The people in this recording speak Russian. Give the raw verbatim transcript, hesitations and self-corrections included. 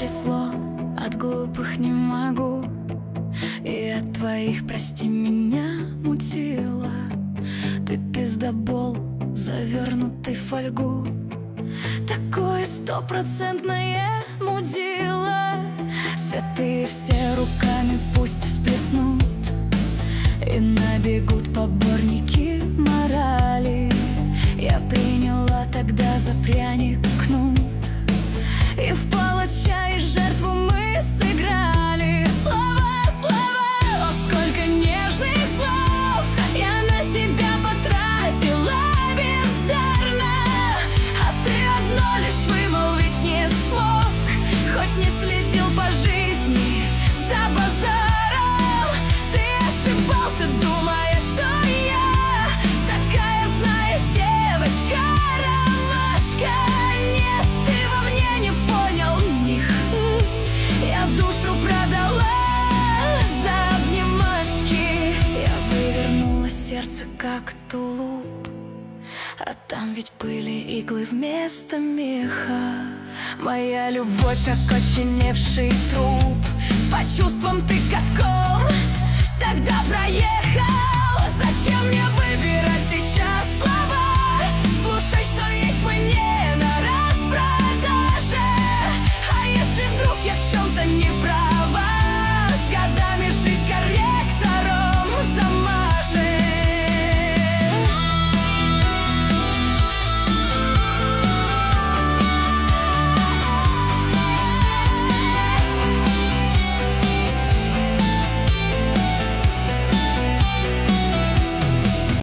трясло, от глупых не могу, и от твоих прости меня мутило. Ты пиздобол, завернутый в фольгу, такое стопроцентное мудило. Святые все руками пусть всплеснут, и набегут поборники морали. Я приняла тогда за пряник кнут, и в палача и жертву мы сыграли. Слова, слова, о, сколько нежных слов я на тебя потратила бездарно, а ты одно лишь вымолвить не смог, хоть не следил по жизни за базаром. Ты ошибался, думая, что я такая, знаешь, девочка ромашка. Нет, ты во мне не понял ни ху, я душу продала за обнимашки. Я вывернула сердце, как тулуп, а там ведь были иглы вместо меха. Моя любовь, как окоченевший труп, по чувствам ты катком тогда проехал. Зачем мне выбирать сейчас слова? Слушай, что есть мой